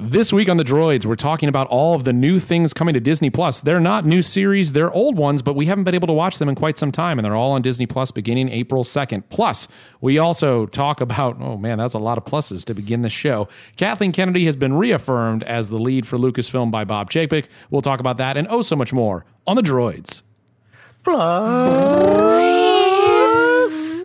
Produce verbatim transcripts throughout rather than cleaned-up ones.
This week on The Droids, we're talking about all of the new things coming to Disney Plus. They're not new series, they're old ones, but we haven't been able to watch them in quite some time, and they're all on Disney Plus beginning April second. Plus, we also talk about, oh man, that's a lot of pluses to begin the show. Kathleen Kennedy has been reaffirmed as the lead for Lucasfilm by Bob Chapek. We'll talk about that and oh so much more on The Droids. Plus.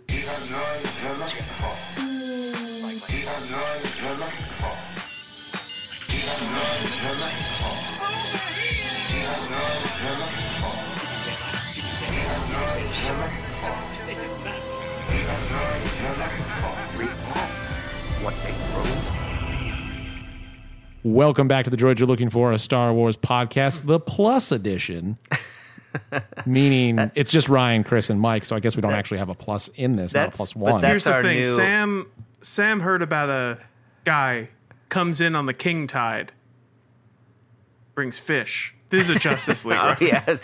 Welcome back to The Droids You're Looking For, a Star Wars podcast, the Plus Edition. Meaning it's just Ryan, Chris, and Mike, so I guess we don't actually have a plus in this, not a plus one. Here's the our thing. new- Sam Sam heard about a guy comes in on the king tide, brings fish. This is a Justice League Oh, reference.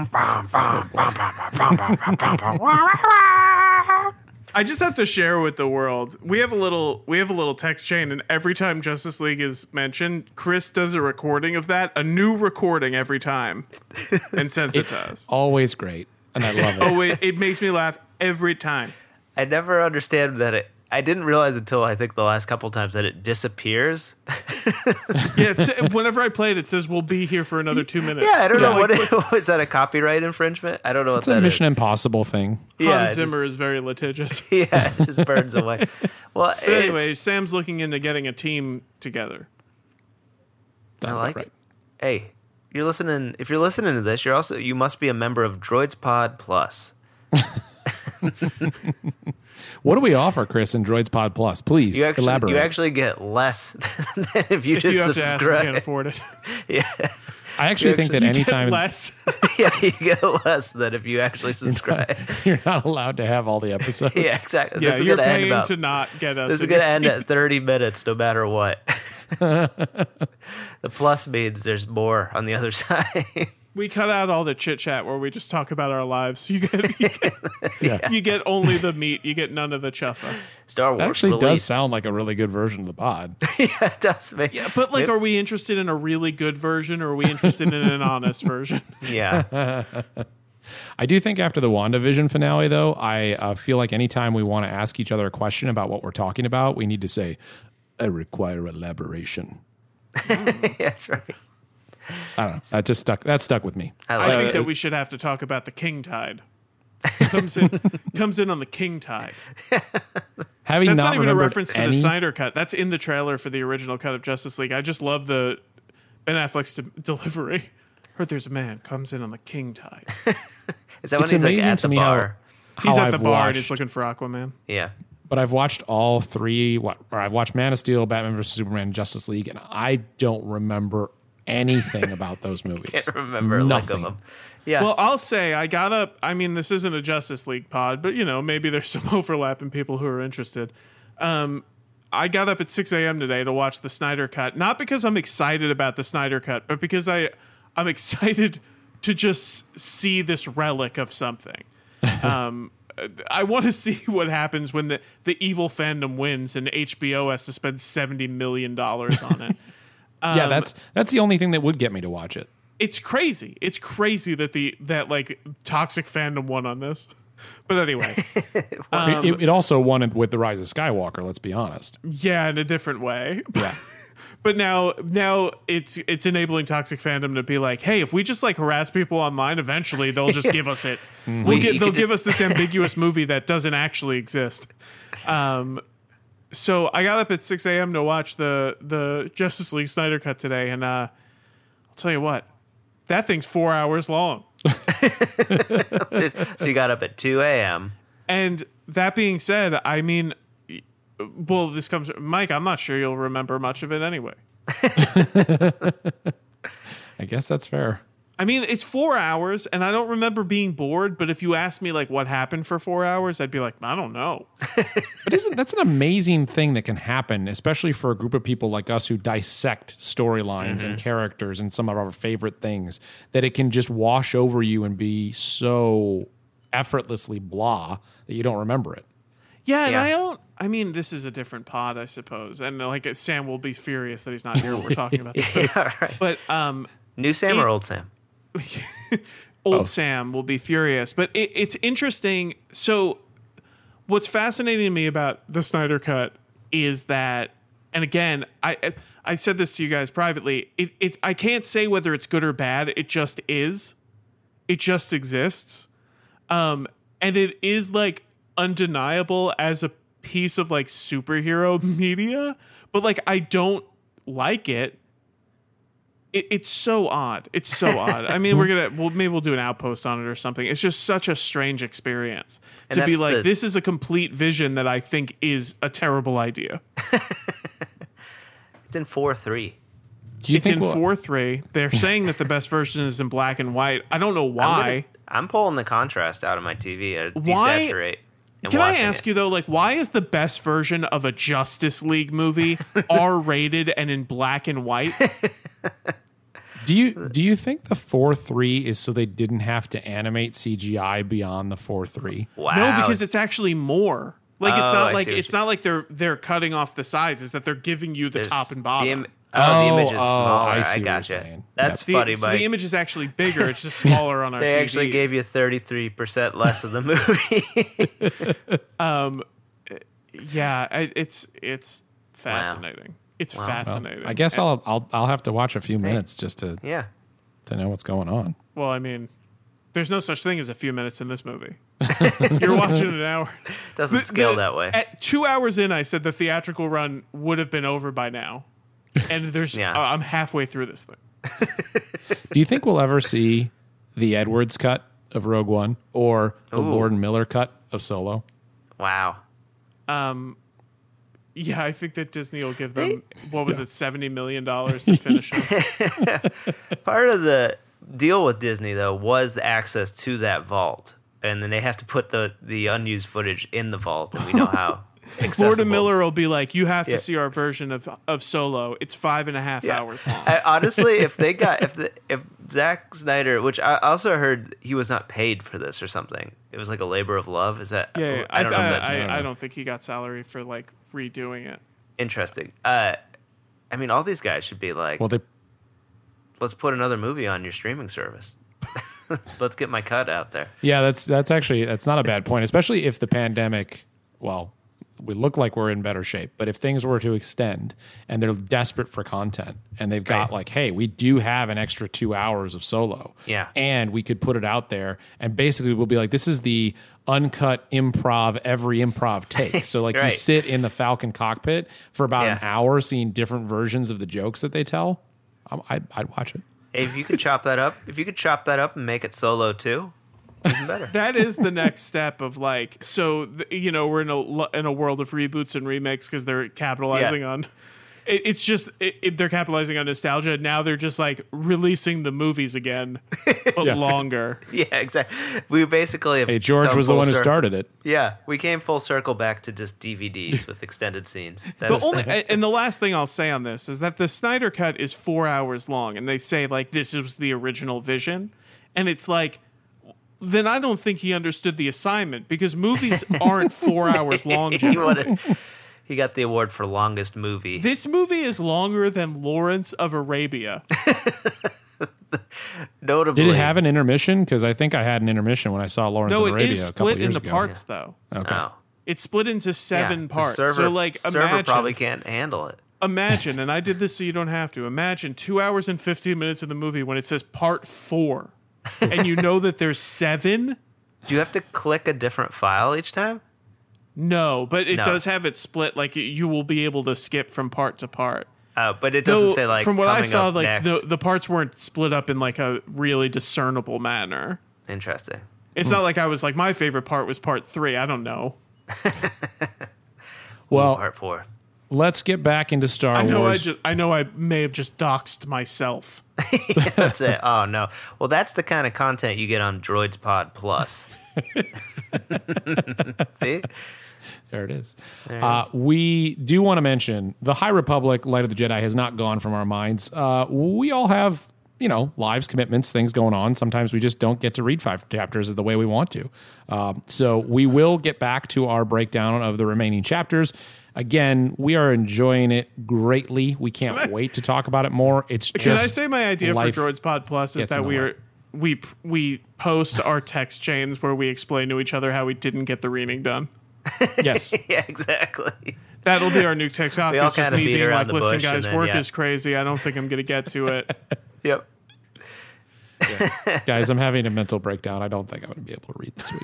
yes. I just have to share with the world. We have a little we have a little text chain, and every time Justice League is mentioned, Chris does a recording of that, a new recording every time, and sends it to us. Always great, and I love it. Oh, it, it makes me laugh every time. I never understand that it. I didn't realize until I think the last couple times that it disappears. Yeah, it's, whenever I play it, it says we'll be here for another two minutes. Yeah, I don't know Like, what it, is that a copyright infringement? I don't know what It's that a Mission is. Impossible thing. Yeah, Hans it Zimmer is very litigious. just, yeah, it just burns away. Well, But anyway, Sam's looking into getting a team together. I Sounds like about it. Hey, you're listening. If you're listening to this, you're also you must be a member of Droids Pod Plus. What do we offer, Chris, in Droids Pod Plus? Please You actually, elaborate. you actually get less than if you If just you have to ask, you subscribe. can't afford it. Yeah, I actually you think actually- that You get anytime less. yeah, you get less than if you actually subscribe. you're not allowed to have all the episodes. Yeah, exactly. Yeah, this is you're gonna end paying about. to not get us. This is in gonna your end feed. at thirty minutes, no matter what. The plus means there's more on the other side. We cut out all the chit chat where we just talk about our lives. You get, you get, Yeah. you get only the meat. You get none of the chuffa. Star Wars That actually does released. sound like a really good version of the pod. yeah, it does make. Yeah, but like, It- are we interested in a really good version, or are we interested in an honest version? yeah. I do think after the WandaVision finale, though, I uh, feel like anytime we want to ask each other a question about what we're talking about, we need to say, I require elaboration. yeah, that's right. I don't know. That just stuck. That stuck with me. I I like think it. that we should have to talk about the king tide. Comes in, comes in on the king tide. Having That's not, not even a remembered reference to any, the Snyder cut. That's in the trailer for the original cut of Justice League. I just love the Ben Affleck's de- delivery. Heard there's a man comes in on the king tide. Is that when It's he's like amazing at to the me how- bar? He's how at the I've bar and he's watched- looking for Aquaman. Yeah. But I've watched all three. What? Or I've watched Man of Steel, Batman versus Superman, Justice League, and I don't remember anything about those movies. Can't remember a lick of Nothing. them. Yeah. Well, I'll say I got up. I mean, this isn't a Justice League pod, but you know, maybe there's some overlap in people who are interested. Um, I got up at six a.m. today to watch the Snyder Cut, not because I'm excited about the Snyder Cut, but because I, I'm excited to just see this relic of something. Um, I want to see what happens when the, the evil fandom wins and H B O has to spend seventy million dollars on it. yeah, Um, that's that's the only thing that would get me to watch it. It's crazy. It's crazy that the that like toxic fandom won on this. But anyway, um, it, it also won it with the Rise of Skywalker. Let's be honest. yeah, in a different way. Yeah. But now now it's it's enabling toxic fandom to be like, hey, if we just like harass people online, eventually they'll just give us it. We'll Wait, get, you they'll could give us this ambiguous movie that doesn't actually exist. Um, so I got up at six a.m. to watch the the Justice League Snyder Cut today, and uh, I'll tell you what, that thing's four hours long. so you got up at two a.m. And that being said, I mean, well, this comes, Mike, I'm not sure you'll remember much of it anyway. I guess that's fair. I mean, it's four hours, and I don't remember being bored, but if you asked me, like, what happened for four hours, I'd be like, I don't know. But isn't that's an amazing thing that can happen, especially for a group of people like us who dissect storylines Mm-hmm. and characters and some of our favorite things, that it can just wash over you and be so effortlessly blah that you don't remember it. Yeah, and Yeah. I don't, I mean, this is a different pod, I suppose, and like Sam will be furious that he's not here when we're talking about this. Yeah, right. But um, New Sam it- or old Sam? old Oh. Sam will be furious. But it, it's interesting. So, what's fascinating to me about the Snyder Cut is that, and again, I I said this to you guys privately. It, it's I can't say whether it's good or bad. It just is. It just exists. Um, and it is like undeniable as a piece of like superhero media, but like I don't like it. It, it's so odd. It's so odd. I mean, we're gonna well, maybe we'll do an outpost on it or something. It's just such a strange experience And to be that's like, the- this is a complete vision that I think is a terrible idea. It's in four three. Do you It's think in we'll- four three. They're saying that the best version is in black and white. I don't know I'm, why. gonna- I'm pulling the contrast out of my T V. I Why- desaturate. And Can I watching ask it. you though, like, why is the best version of a Justice League movie R rated and in black and white? Do you do you think the four three is so they didn't have to animate C G I beyond the four three? Wow. No, because it's actually more. Like it's Oh, not I like see what it's you- not like they're they're cutting off the sides. It's that they're giving you the There's top and bottom. The im- oh, the Oh, image is oh, smaller. I I, see what you're gotcha. saying. That's the, funny, so Mike. the image is actually bigger. It's just smaller on our They T Vs. actually gave you thirty-three percent less of the movie. Yeah, I- it's it's fascinating. It's Wow. fascinating. I guess I'll I'll I'll have to watch a few minutes just to yeah. to know what's going on. Well, I mean, there's no such thing as a few minutes in this movie. You're watching an hour. Doesn't The- scale the- that way. At two hours in, I said the theatrical run would have been over by now, and there's Yeah. uh, I'm halfway through this thing. Do you think we'll ever see the Edwards cut of Rogue One or the Ooh. Lord and Miller cut of Solo? Wow. Yeah, I think that Disney will give them what was it, seventy million dollars to finish them. Part of the deal with Disney, though, was the access to that vault. And then they have to put the, the unused footage in the vault, and we know how accessible. Lord and Miller will be like, you have to Yeah. see our version of of Solo. It's five and a half Yeah. hours long. I, honestly, if they got if the if Zack Snyder, which I also heard he was not paid for this or something, it was like a labor of love. Is that? Yeah, yeah. I don't know. I, if that's I, I don't think he got salary for like redoing it. interesting. Uh, I mean, all these guys should be like, Well, they let's put another movie on your streaming service. Let's get my cut out there. yeah, that's that's actually that's not a bad point, especially if the pandemic. Well, we look like we're in better shape, but if things were to extend and they're desperate for content and they've got Right. like, hey, we do have an extra two hours of Solo, Yeah. and we could put it out there, and basically we'll be like, this is the uncut improv every improv take. So like you Right. sit in the Falcon cockpit for about an Yeah. hour, seeing different versions of the jokes that they tell. I'm, I'd, I'd watch it. Hey, if you could chop that up, if you could chop that up and make it Solo too, even better. That is the next step of like, so th- you know, we're in a lo- in a world of reboots and remakes because they're capitalizing Yeah. on. It, it's just it, it- they're capitalizing on nostalgia. Now they're just like releasing the movies again, but Yeah. longer. Yeah, exactly. We basically have Hey, George come was the full one who cir- started it. Yeah, we came full circle back to just D V Ds with extended scenes. That's The only and the last thing I'll say on this is that the Snyder Cut is four hours long, and they say like this is the original vision, and it's like. Then I don't think he understood the assignment because movies aren't four hours long. he, Generally. wanted- he got the award for longest movie. This movie is longer than Lawrence of Arabia. Notably, Did it have an intermission? Because I think I had an intermission when I saw Lawrence No, of it Arabia is a couple split in years the ago. parts, though. Okay. Oh. It's split into seven Yeah, parts. The server, so, like, server imagine, probably can't handle it. imagine, and I did this so you don't have to. Imagine two hours and fifteen minutes of the movie when it says part four, and you know that there's seven. Do you have to click a different file each time? No, but it No. does have it split. Like you will be able to skip from part to part. Oh, but it doesn't Though, say like from what I coming saw, up like next. the the parts weren't split up in like a really discernible manner. Interesting. It's not like I was like my favorite part was part three. I don't know. Well, Part four. let's get back into Star I know I Wars. just I know I may have just doxed myself. That's it. Oh no. Well, that's the kind of content you get on Droids Pod Plus. See? There it is. There it Uh, we do want to mention the High Republic, Light of the Jedi, has not gone from our minds. Uh, we all have you know, lives, commitments, things going on. Sometimes we just don't get to read five chapters the way we want to. Um, so we will get back to our breakdown of the remaining chapters. Again, we are enjoying it greatly. We can't Can I, wait to talk about it more. It's just Can I say my idea for life Droids Pod Plus is gets in that the we way. are we we post our text chains where we explain to each other how we didn't get the reading done. Yes. Yeah, exactly. That'll be our new TikTok. We all It's just kinda me beat being around like, the listen, bush and guys, then, work yeah. is crazy. I don't think I'm going to get to it. Yep. Guys, I'm having a mental breakdown. I don't think I'm going to be able to read this week.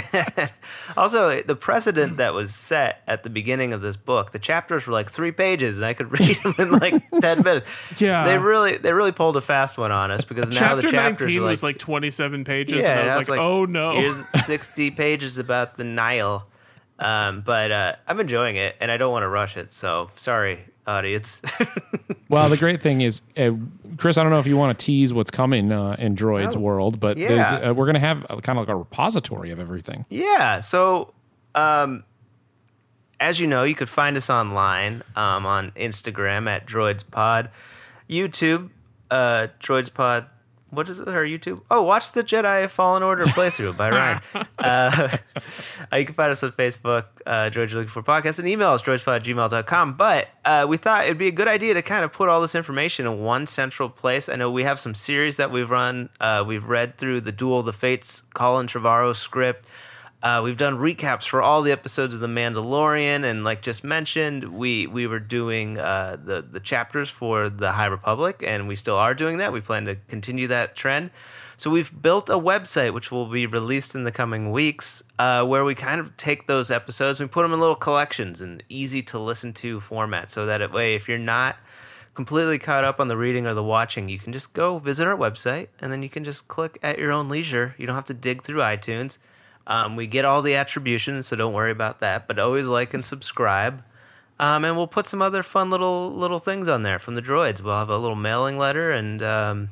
Also, the precedent that was set at the beginning of this book, the chapters were like three pages, and I could read them in like ten minutes. Yeah. they really they really pulled a fast one on us because now Chapter the chapters nineteen are like, was like twenty-seven pages, yeah, and I was now like, it's oh no. here's sixty pages about the Nile. Um, but uh, I'm enjoying it, and I don't want to rush it. So sorry, audience. Well, the great thing is, uh, Chris, I don't know if you want to tease what's coming uh, in Droid's Oh, world, but yeah. there's, uh, we're going to have a, kind of like a repository of everything. Yeah. So, um, as you know, you could find us online um, on Instagram at DroidsPod, YouTube, uh, DroidsPod. What is it? Our YouTube? Oh, watch the Jedi Fallen Order playthrough by Ryan. uh, you can find us on Facebook, uh, Droids You're Looking For Podcast, and email us, droidspod at gmail dot com. But uh, we thought it'd be a good idea to kind of put all this information in one central place. I know we have some series that we've run. Uh, we've read through the Duel of the Fates, Colin Trevorrow script. Uh, we've done recaps for all the episodes of The Mandalorian, and like just mentioned, we we were doing uh, the the chapters for the High Republic, and we still are doing that. We plan to continue that trend. So we've built a website which will be released in the coming weeks, uh, where we kind of take those episodes, and we put them in little collections and easy to listen to format, so that way, if you're not completely caught up on the reading or the watching, you can just go visit our website, and then you can just click at your own leisure. You don't have to dig through iTunes. Um, we get all the attribution, so don't worry about that. But always like and subscribe. Um, and we'll put some other fun little little things on there from the droids. We'll have a little mailing letter, and um,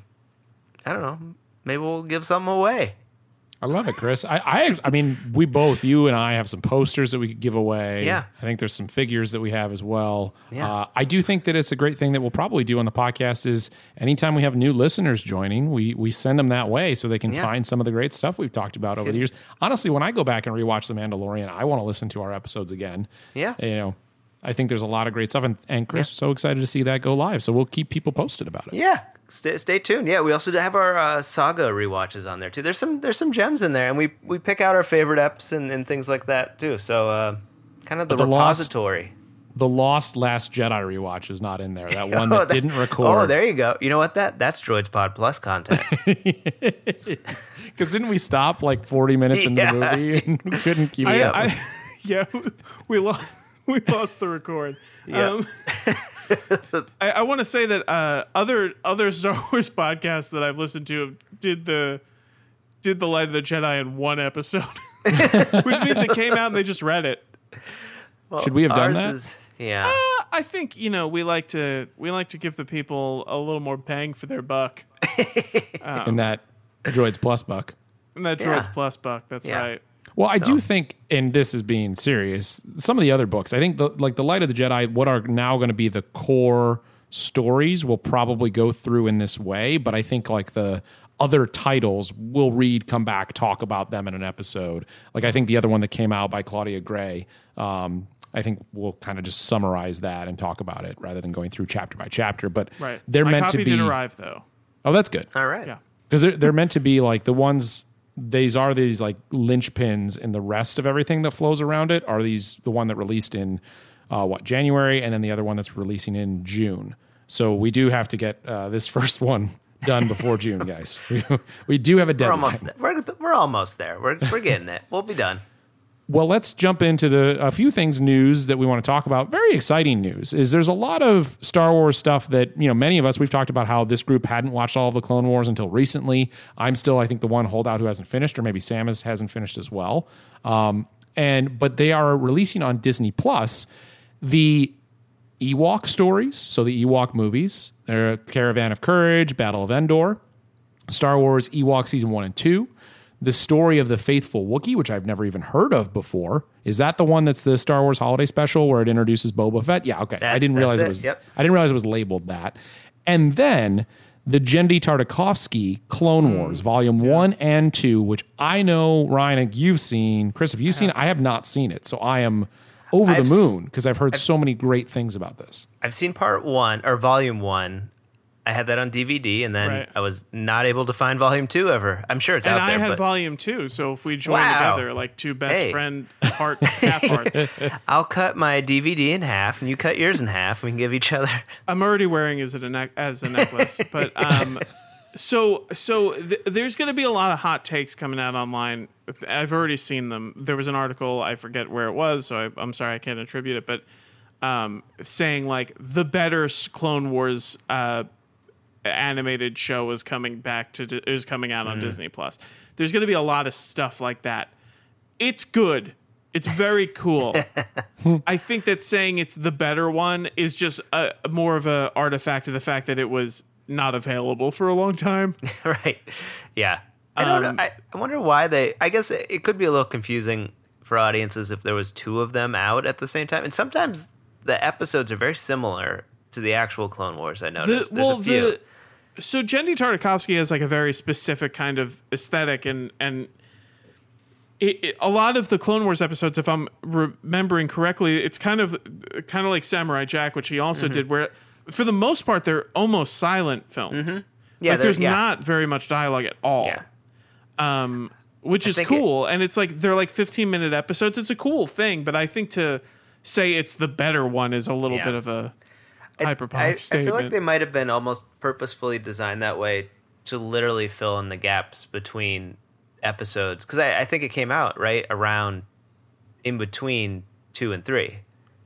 I don't know, maybe we'll give something away. I love it, Chris. I, I, I mean, we both, you and I, have some posters that we could give away. Yeah. I think there's some figures that we have as well. Yeah. Uh, I do think that it's a great thing that we'll probably do on the podcast is anytime we have new listeners joining, we we send them that way so they can Yeah. find some of the great stuff we've talked about over the years. Honestly, when I go back and rewatch The Mandalorian, I want to listen to our episodes again. Yeah. You know, I think there's a lot of great stuff. And, and Chris, so excited to see that go live. So we'll keep people posted about it. Yeah, stay, stay tuned. Yeah, we also have our uh, saga rewatches on there too. There's some there's some gems in there, and we we pick out our favorite eps and, and things like that too. So uh, kind of the, But the Lost- repository. The Lost Last Jedi rewatch is not in there. That one Oh, that that- didn't record. Oh, there you go. You know what? That that's Droids Pod Plus content. Because didn't we stop like forty minutes into Yeah. the movie and we couldn't keep it I, up? I, yeah, we lost we lost the record. Yeah. Um, I, I want to say that uh, other other Star Wars podcasts that I've listened to did the did the Light of the Jedi in one episode, which means it came out and they just read it. Well, Should we have done ours that? Is, yeah. Uh, I think you know we like to we like to give the people a little more bang for their buck, in that Droids Plus buck. and that Yeah. Droids Plus buck. That's Yeah. right. Well, I do think, and this is being serious, some of the other books, I think the, like The Light of the Jedi, what are now going to be the core stories will probably go through in this way, but I think like the other titles we'll read, come back, talk about them in an episode. Like I think the other one that came out by Claudia Gray, um, I think we'll kind of just summarize that and talk about it rather than going through chapter by chapter. But Right. they're My meant copy to be. did arrive though. Oh, that's good. All right. Yeah. Because they're, they're meant to be like the ones, these are these like linchpins in the rest of everything that flows around it. Are these the one that released in uh, what, January, and then the other one that's releasing in June. So we do have to get uh, this first one done before June, guys. We, we do have a We're deadline. almost there. We're, we're almost there. We're we're getting it. We'll be done. Well, let's jump into the a few things news that we want to talk about. Very exciting news is there's a lot of Star Wars stuff that, you know, many of us, we've talked about how this group hadn't watched all of the Clone Wars until recently. I'm still, I think, the one holdout who hasn't finished, or maybe Sam has, hasn't finished as well. Um, and but they are releasing on Disney Plus the Ewok stories, so the Ewok movies. They're Caravan of Courage, Battle of Endor, Star Wars Ewok Season one and two. The Story of the Faithful Wookiee, which I've never even heard of before. Is that the one that's the Star Wars Holiday Special where it introduces Boba Fett? Yeah, okay. I That's- didn't realize that's it was it, yep. I didn't realize it was labeled that. And then the Genndy Tartakovsky Clone Wars, Volume one and two, which I know, Ryan, you've seen. Chris, have you seen it? I have not seen it. So I am over I've the s- moon because I've heard so many great things about this. I've seen part one or volume one. I had that on D V D, and then Right. I was not able to find volume two ever. I'm sure it's And out I there, had but volume two, so if we join Wow. together, like two best Hey. friend heart half hearts, I'll cut my D V D in half, and you cut yours in half. And we can give each other. I'm already wearing as a ne- as a necklace. But um, so so th- there's going to be a lot of hot takes coming out online. I've already seen them. There was an article, I forget where it was, so I, I'm sorry I can't attribute it, but um, saying like the better s- Clone Wars uh, animated show is coming back to di- is coming out on Disney Plus. There's going to be a lot of stuff like that. It's good. It's very cool. I think that saying it's the better one is just a, more of a artifact of the fact that it was not available for a long time. Right. Yeah. I don't Um, know. I, I wonder why they. I guess it, it could be a little confusing for audiences if there was two of them out at the same time. And sometimes the episodes are very similar to the actual Clone Wars. I The, noticed. There's well, a few. the so Genndy Tartakovsky has like a very specific kind of aesthetic, and and it, it, a lot of the Clone Wars episodes, if I'm remembering correctly, it's kind of kind of like Samurai Jack, which he also Mm-hmm. did, where for the most part they're almost silent films. Yeah, like they're- there's yeah. not very much dialogue at all. Yeah. um, which is think cool. and it's like they're like fifteen minute episodes. It's a cool thing, but I think to say it's the better one is a little Yeah. bit of a I, hyperbolic I statement. feel like they might have been almost purposefully designed that way to literally fill in the gaps between episodes. Because I, I think it came out right around in between two and three.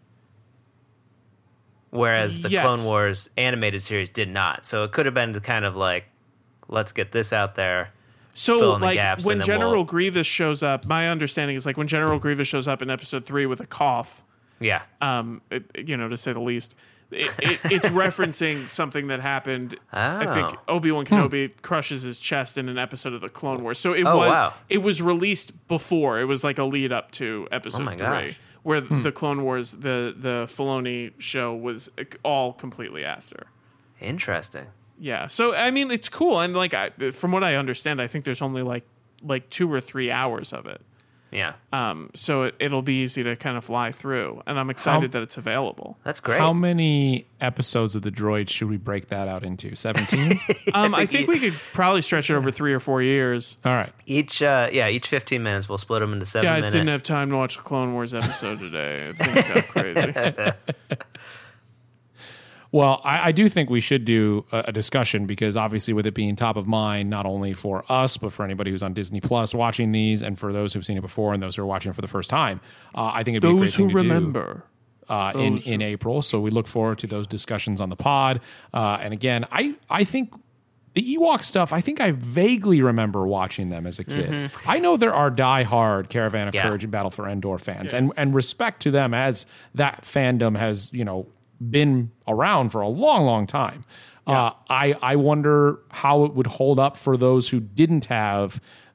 Whereas the Yes. Clone Wars animated series did not. So it could have been kind of like, let's get this out there. So, fill in the like, gaps, when and then General we'll- Grievous shows up, my understanding is like when General Grievous shows up in Episode Three with a cough, Yeah. um, it, you know, to say the least, it, it, it's referencing something that happened. I think Oh. Obi Wan Kenobi crushes his chest in an episode of the Clone Wars. So it Oh, was wow. it was released before. It was like a lead up to Episode Oh my Three, gosh. where the Clone Wars, the the Filoni show was all completely after. Interesting. Yeah, so I mean, it's cool, and like I, from what I understand, I think there's only like like two or three hours of it. Yeah. Um, so it, it'll be easy to kind of fly through, and I'm excited that it's available. That's great. How many episodes of the Droids should we break that out into? seventeen? Um, I think we could probably stretch it over three or four years. All right. Each, uh, yeah, each fifteen minutes, we'll split them into seven Guys minutes. didn't have time to watch the Clone Wars episode today. Things got crazy. Well, I, I do think we should do a, a discussion because obviously with it being top of mind, not only for us, but for anybody who's on Disney Plus watching these and for those who've seen it before and those who are watching it for the first time, uh, I think it'd be a great Those who thing to do. remember. uh, in in April. So we look forward to those discussions on the pod. Uh, and again, I I think the Ewok stuff, I think I vaguely remember watching them as a kid. I know there are diehard Caravan of Yeah. Courage and Battle for Endor fans, and and respect to them as that fandom has, you know, been around for a long, long time. Uh, I I wonder how it would hold up for those who didn't have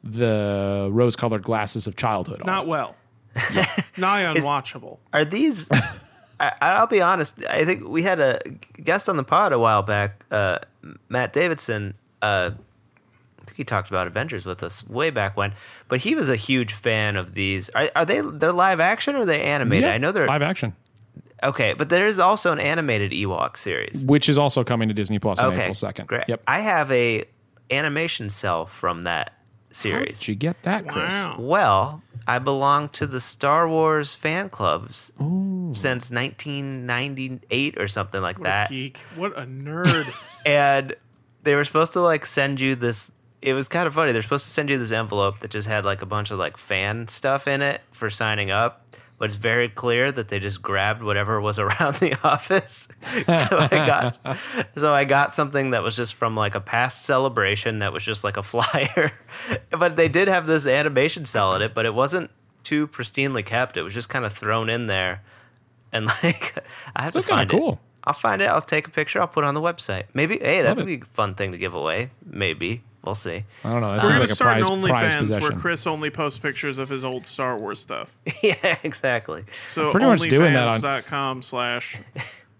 the rose-colored glasses of childhood on Not it. well. Nigh unwatchable. Are these? I, I'll be honest. I think we had a guest on the pod a while back, uh, Matt Davidson. Uh, I think he talked about Avengers with us way back when, but he was a huge fan of these. Are, are they? They're live action or are they animated? Yeah, I know they're live action, okay, but there is also an animated Ewok series. which is also coming to Disney Plus on Okay, April second. great. Yep. I have a animation cell from that series. Did you get that, Chris? Wow. Well, I belong to the Star Wars fan clubs since nineteen ninety-eight or something like What a that. geek. What a nerd. And they were supposed to like send you this. It was kind of funny. They're supposed to send you this envelope that just had like a bunch of like fan stuff in it for signing up. But it's very clear that they just grabbed whatever was around the office. so I got, so I got something that was just from like a past celebration that was just like a flyer. But they did have this animation cell in it, but it wasn't too pristinely kept. It was just kind of thrown in there, and like I have Still to kinda find cool. it. I'll find it. I'll take a picture. I'll put it on the website. Maybe. Hey, that Love would it. be a fun thing to give away. Maybe we'll see. I don't know. That We're seems going like to a start an prize, prize OnlyFans possession. where Chris only posts pictures of his old Star Wars stuff. yeah, exactly. So Pretty much doing that on- onlyfans dot com slash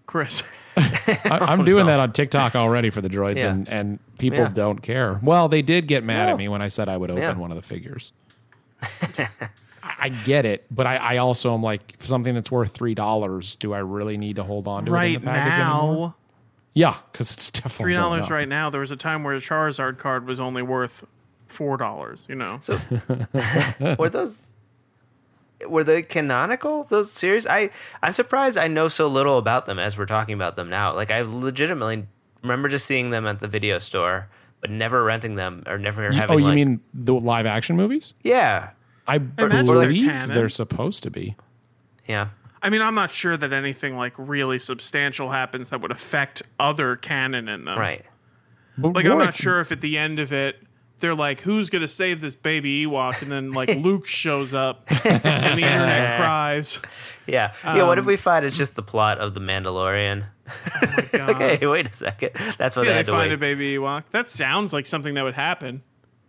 Chris. I, I'm doing that on TikTok already for the droids, Yeah. and, and people Yeah. don't care. Well, they did get mad No. at me when I said I would open Yeah. one of the figures. I, I get it, but I, I also am like, for something that's worth three dollars, do I really need to hold on to it in Right the package now, anymore? Yeah, because it's definitely three going dollars up. right now. There was a time where a Charizard card was only worth four dollars. You know, So were those were they canonical? Those series? I I'm surprised I know so little about them as we're talking about them now. Like I legitimately remember just seeing them at the video store, but never renting them or never You- having. oh, you like, mean the live action movies? yeah, I imagine they're believe canon. they're supposed to be. yeah. I mean, I'm not sure that anything like really substantial happens that would affect other canon in them. Right. But Like, I'm Warwick- not sure if at the end of it, they're like, who's going to save this baby Ewok? And then, like, Luke shows up and the internet cries. Yeah. yeah. What if Um, we find it's just the plot of the Mandalorian? God. Okay, wait a second. That's what Yeah, they they had to find wait. a baby Ewok. That sounds like something that would happen.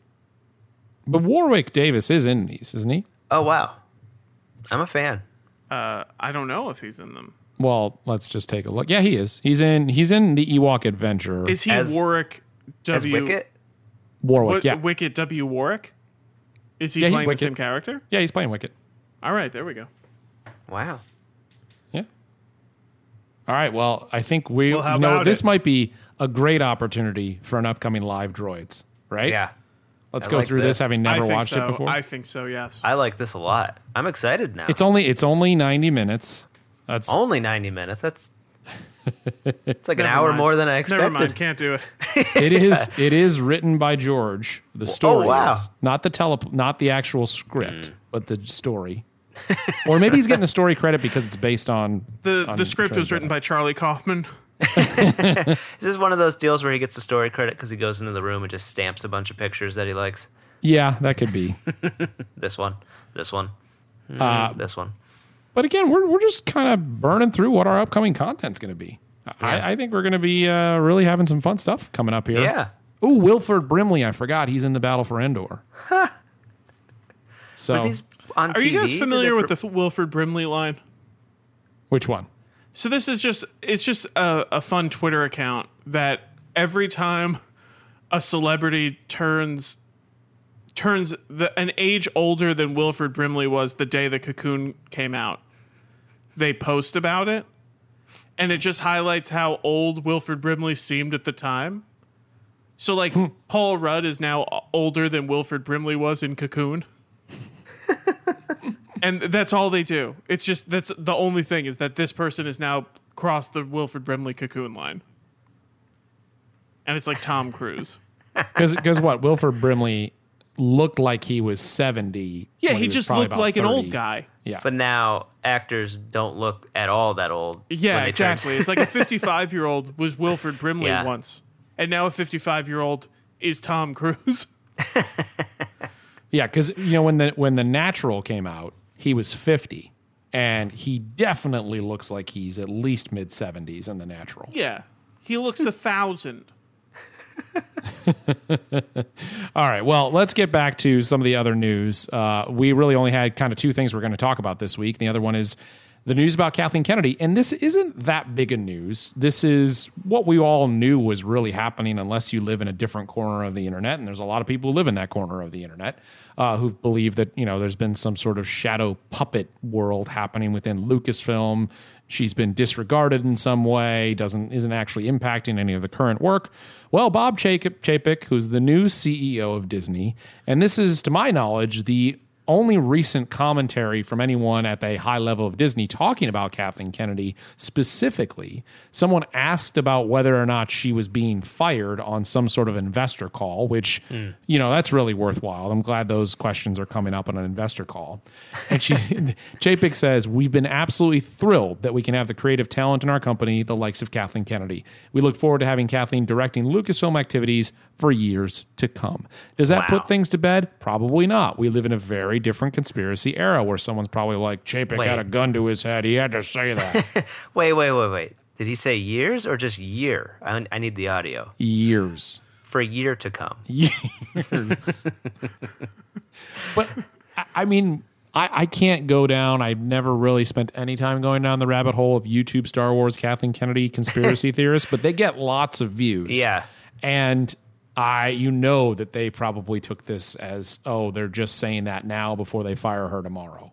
But Warwick Davis is in these, isn't he? Oh wow, I'm a fan. Uh, I don't know if he's in them. Well, let's just take a look. Yeah, he is. He's in. He's in the Ewok Adventure. Is he As- Warwick W? As Wicket. Warwick? What, yeah, Wicket W. Warwick? Is he Yeah, he's playing the Wicket. same character? yeah, he's playing Wicket. All right, there we go. Wow. Yeah. All right. Well, I think we. Well, how you know, about this it? might be a great opportunity for an upcoming live droids. Right. Yeah. Let's I go like through this, this. having I never think watched so. it before. I think so, yes. I like this a lot. I'm excited now. it's only. It's only ninety minutes. That's only ninety minutes. That's it's like an Never hour mind. more than I Never mind, expected. can't do it. it is. It is written by George. The story Oh, wow. is not the tele, not the actual script, but the story. Or maybe he's getting the story credit because it's based on The on the script was Jedi. written by Charlie Kaufman. Is this one of those deals where he gets the story credit because he goes into the room and just stamps a bunch of pictures that he likes? Yeah, that could be. This one, this one, mm, Uh, this one. But again, we're we're just kind of burning through what our upcoming content's going to be. Yeah. I, I think we're going to be uh, really having some fun stuff coming up here. Yeah. Ooh, Wilford Brimley. I forgot he's in the Battle for Endor. So Were these on Are T V? you guys Did familiar they with pr- the F- Wilford Brimley line? which one? So this is just it's just a, a fun Twitter account that every time a celebrity turns turns the, an age older than Wilford Brimley was the day the Cocoon came out, they post about it, and it just highlights how old Wilford Brimley seemed at the time. So like Paul Rudd is now older than Wilford Brimley was in Cocoon. And that's all they do. It's just that's the only thing is that this person is now crossed the Wilford Brimley Cocoon line. And it's like Tom Cruise. Because what? Wilford Brimley looked like he was seventy. Yeah, when he was just probably looked about like an old thirty. guy. Yeah. But now actors don't look at all that old. Yeah, when they turn- exactly. It's like a fifty-five-year-old was Wilford Brimley Yeah. once. And now a fifty-five-year-old is Tom Cruise. Yeah, because you know when the when the Natural came out, he was fifty, and he definitely looks like he's at least mid seventies in the Natural. Yeah. He looks a thousand. All right, well, let's get back to some of the other news. Uh, we really only had kind of two things we're going to talk about this week. The other one is the news about Kathleen Kennedy, and this isn't that big a news. This is what we all knew was really happening, unless you live in a different corner of the internet. And there's a lot of people who live in that corner of the internet uh, who believe that you know there's been some sort of shadow puppet world happening within Lucasfilm. She's been disregarded in some way, doesn't isn't actually impacting any of the current work. Well, Bob Chapek, Chapek, who's the new C E O of Disney, and this is, to my knowledge, the only recent commentary from anyone at the high level of Disney talking about Kathleen Kennedy specifically. Someone asked about whether or not she was being fired on some sort of investor call, which, mm. you know, that's really worthwhile. I'm glad those questions are coming up on an investor call. And she, Chapek says, we've been absolutely thrilled that we can have the creative talent in our company, the likes of Kathleen Kennedy. We look forward to having Kathleen directing Lucasfilm activities for years to come. Does that Wow. put things to bed? Probably not. We live in a very different conspiracy era where someone's probably like, Chapek Wait. had a gun to his head. He had to say that. Wait, wait, wait, wait. Did he say years or just year? I, I need the audio. Years. For a year to come. Years. But, I- I mean, I, I can't go down. I've never really spent any time going down the rabbit hole of YouTube Star Wars Kathleen Kennedy conspiracy theorists, but they get lots of views. Yeah. And I, you know that they probably took this as, oh, they're just saying that now before they fire her tomorrow.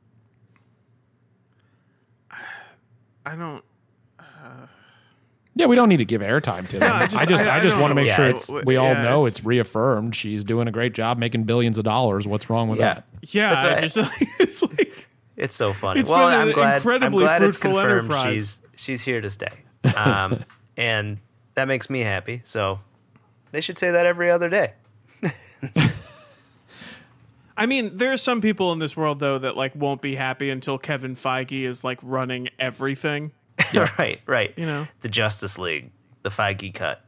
I don't. Yeah, we don't need to give airtime to them. I I just- just, I- I, I just don't want to know. make Yeah, sure it's- it's, we all yeah, know it's- it's reaffirmed. She's doing a great job making billions of dollars. What's wrong with Yeah. that? Yeah, That's I right. just, it's like It's so funny. It's well, been I'm an glad. I'm incredibly glad it's fruitful confirmed enterprise. she's she's here to stay, um, and that makes me happy. So they should say that every other day. I mean, there are some people in this world though that like won't be happy until Kevin Feige is like running everything. right, right. You know? The Justice League, the Feige cut.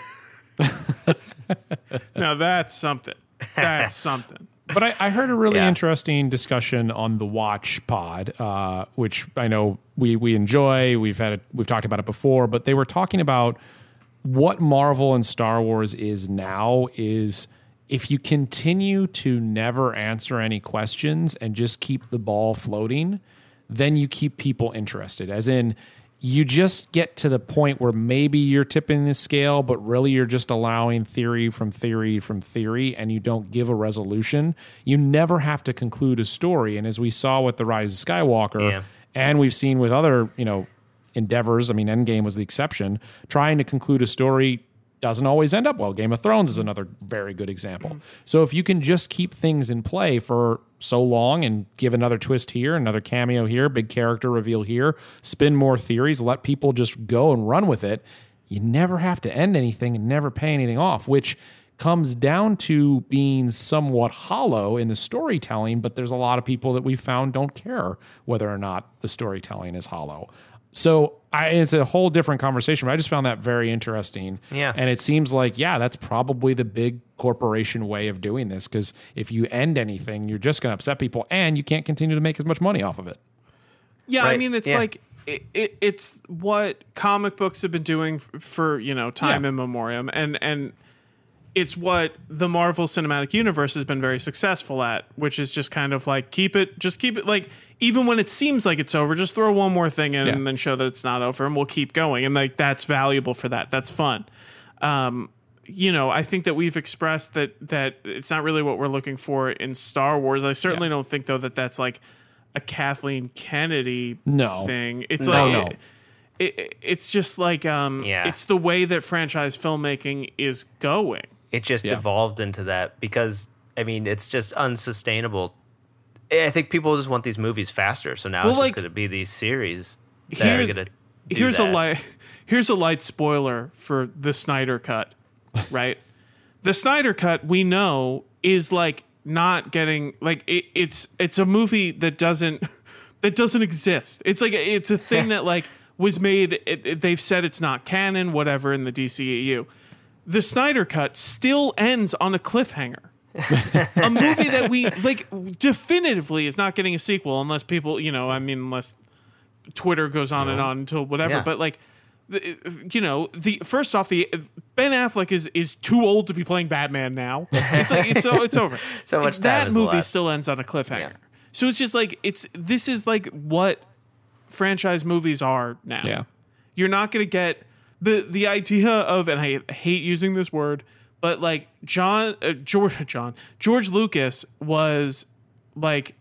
Now that's something. That's something. But I, I heard a really Yeah. interesting discussion on the Watch Pod, uh, which I know we we enjoy. We've had it, we've talked about it before, but they were talking about what Marvel and Star Wars is now is if you continue to never answer any questions and just keep the ball floating, then you keep people interested. As in, you just get to the point where maybe you're tipping the scale, but really you're just allowing theory from theory from theory, and you don't give a resolution. You never have to conclude a story. And as we saw with The Rise of Skywalker, Yeah. and we've seen with other, you know, endeavors, I mean, Endgame was the exception, trying to conclude a story doesn't always end up well. Game of Thrones is another very good example. So if you can just keep things in play for so long and give another twist here, another cameo here, big character reveal here, spin more theories, let people just go and run with it, you never have to end anything and never pay anything off, which comes down to being somewhat hollow in the storytelling, but there's a lot of people that we've found don't care whether or not the storytelling is hollow. So I, it's a whole different conversation, but I just found that very interesting. Yeah. And it seems like, yeah, that's probably the big corporation way of doing this, because if you end anything, you're just going to upset people and you can't continue to make as much money off of it. Yeah, I Right. mean, it's Yeah. like it, it, it's what comic books have been doing f- for you know time Yeah. immemorial, and and it's what the Marvel Cinematic Universe has been very successful at, which is just kind of like keep it, just keep it like even when it seems like it's over, just throw one more thing in Yeah. and then show that it's not over, and we'll keep going, and like that's valuable for that. That's fun. Um, you know, I think that we've expressed that that it's not really what we're looking for in Star Wars. I certainly Yeah. don't think though that that's like a Kathleen Kennedy No. thing. It's No, like no. It, it, it's just like um, Yeah. it's the way that franchise filmmaking is going. It just Yeah. evolved into that because I mean it's just unsustainable. I think people just want these movies faster, so now Well, it's like, just going to be these series that Here's are going to. here's that. a light here's a light spoiler for the Snyder Cut, right? The Snyder Cut we know is like not getting like it, it's it's a movie that doesn't that doesn't exist. It's like it's a thing that like was made. It, it- they've said it's not canon, whatever in the D C E U. The Snyder Cut still ends on a cliffhanger. A movie that we like definitively is not getting a sequel unless people, you know, I mean, unless Twitter goes on and on until whatever. Yeah. But like, the, you know, the first off, the Ben Affleck is is too old to be playing Batman now. It's like it's so it's over. So much time that has movie left. still ends on a cliffhanger. Yeah. So it's just like it's this is like what franchise movies are now. Yeah. You're not going to get the the idea of, and I hate using this word, but like John uh, George John George Lucas was like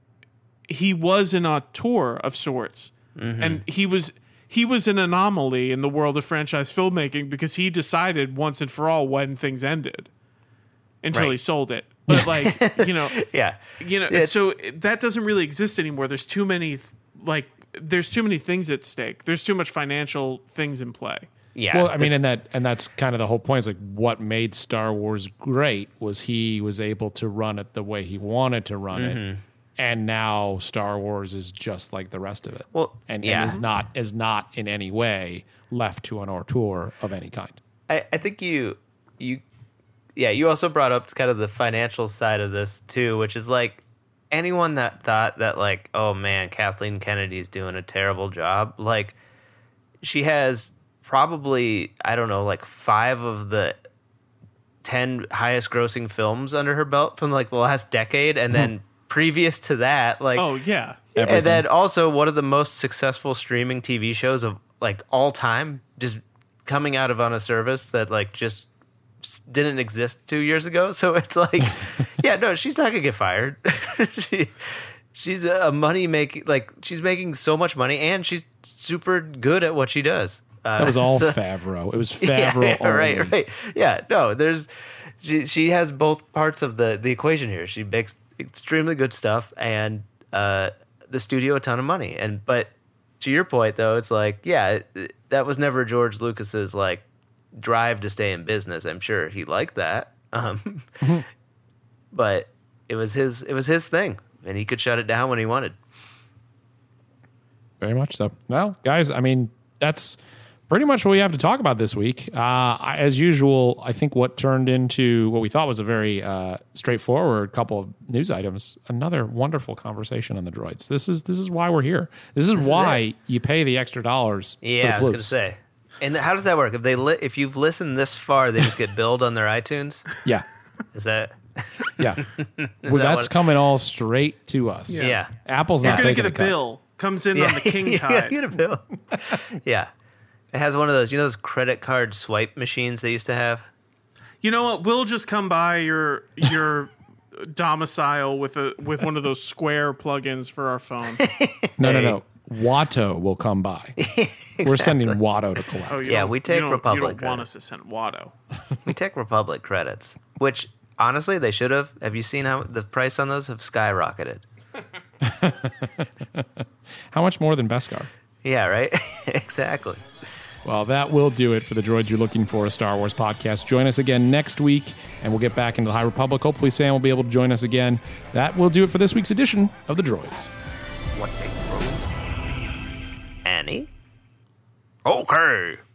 he was an auteur of sorts, and he was he was an anomaly in the world of franchise filmmaking because he decided once and for all when things ended until he Right. sold it. But like you know, Yeah. you know, It's- so that doesn't really exist anymore. There's too many like there's too many things at stake. There's too much financial things in play. Yeah. Well, I mean, that's- and that and that's kind of the whole point. Is like what made Star Wars great was he was able to run it the way he wanted to run Mm-hmm. it, and now Star Wars is just like the rest of it. Well, and, yeah. and is not is not in any way left to an auteur of any kind. I, I think you you yeah, you also brought up kind of the financial side of this too, which is like anyone that thought that like, oh man, Kathleen Kennedy's doing a terrible job, like she has probably, I don't know, like five of the ten highest grossing films under her belt from like the last decade, and then previous to that, like, Oh yeah. Everything. and then also one of the most successful streaming T V shows of like all time, just coming out of on a service that like just s- didn't exist two years ago. So it's like, yeah, no, she's not gonna get fired. she, she's a money making, like she's making so much money, and she's super good at what she does. Uh, That was all so- Favreau. It was yeah, Favreau yeah, right, only. right. Yeah, no, there's she she has both parts of the the equation here. She makes extremely good stuff, and uh, the studio a ton of money. And but to your point though, it's like, yeah, it- that was never George Lucas's like drive to stay in business. I'm sure he liked that, um, but it was his it was his thing, and he could shut it down when he wanted. Very much so. Well, guys, I mean, that's pretty much what we have to talk about this week. Uh, I, as usual, I think what turned into what we thought was a very uh, straightforward couple of news items, another wonderful conversation on the droids. This is this is why we're here. This is is why it. you pay the extra dollars. Yeah, I for was the gonna bloops. say. And how does that work? If they li- if you've listened this far, they just get billed on their iTunes. Yeah, Is that? yeah. well, that that's what- coming all straight to us. Yeah. Apple's You're not gonna taking get a cut. bill. Comes in Yeah, on the king yeah, tide. you get a bill. Yeah, it has one of those. You know those credit card swipe machines they used to have. You know what? We'll just come by your your domicile with a with one of those Square plugins for our phone. No, no, Hey. no. Watto will come by. We're sending Watto to collect. Oh, you Yeah, don't- we you take don't- Republic You don't want credit. us to send Watto. We take Republic credits, which honestly they should have. Have you seen how the price on those have skyrocketed? How much more than Beskar? Yeah, right. Exactly. Well, that will do it for the Droids You're Looking For, a Star Wars podcast. Join us again next week, and we'll get back into the High Republic. Hopefully, Sam will be able to join us again. That will do it for this week's edition of the Droids. What big room? Annie? Okay.